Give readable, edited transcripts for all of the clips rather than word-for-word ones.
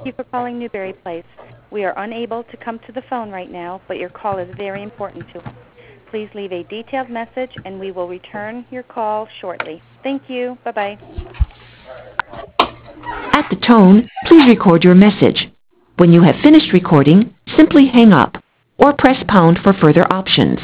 Thank you for calling Newberry Place. We are unable to come to the phone right now, but your call is very important to us. Please leave a detailed message, and we will return your call shortly. Thank you. Bye-bye. At the tone, please record your message. When you have finished recording, simply hang up or press pound for further options.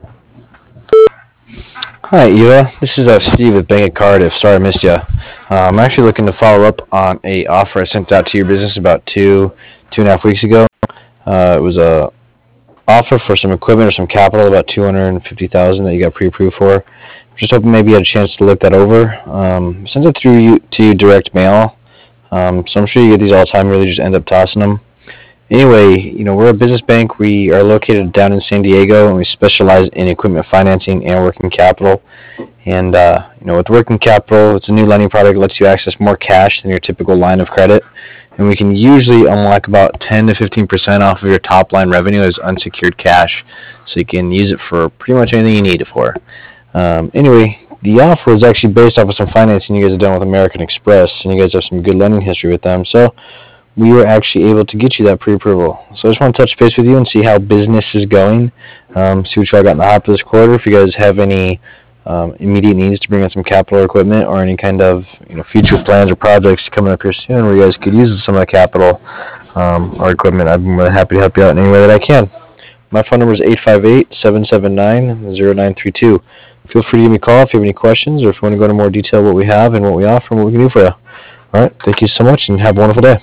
Hi, Eva. This is Steve with Bank of Cardiff. Sorry I missed you. I'm actually looking to follow up on a offer I sent out to your business about two and a half weeks ago. It was a offer for some equipment or some capital, about $250,000 that you got pre-approved for. Just hoping maybe you had a chance to look that over. Sent it through to you direct mail, so I'm sure you get these all the time. Really, just end up tossing them. Anyway, we're a business bank. We are located down in San Diego, and we specialize in equipment financing and working capital. And, with working capital, it's a new lending product that lets you access more cash than your typical line of credit. And we can usually unlock about 10 to 15% off of your top line revenue as unsecured cash. So you can use it for pretty much anything you need it for. Anyway, the offer is actually based off of some financing you guys have done with American Express, and you guys have some good lending history with them. So we were actually able to get you that pre-approval. So I just want to touch base with you and see how business is going, see what y'all got in the hopper this quarter. If you guys have any immediate needs to bring in some capital or equipment, or any kind of future plans or projects coming up here soon where you guys could use some of the capital or equipment, I'd be more than happy to help you out in any way that I can. My phone number is 858-779-0932. Feel free to give me a call if you have any questions, or if you want to go into more detail what we have and what we offer and what we can do for you. All right, thank you so much, and have a wonderful day.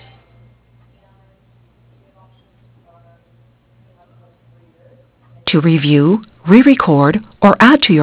To review, re-record, or add to your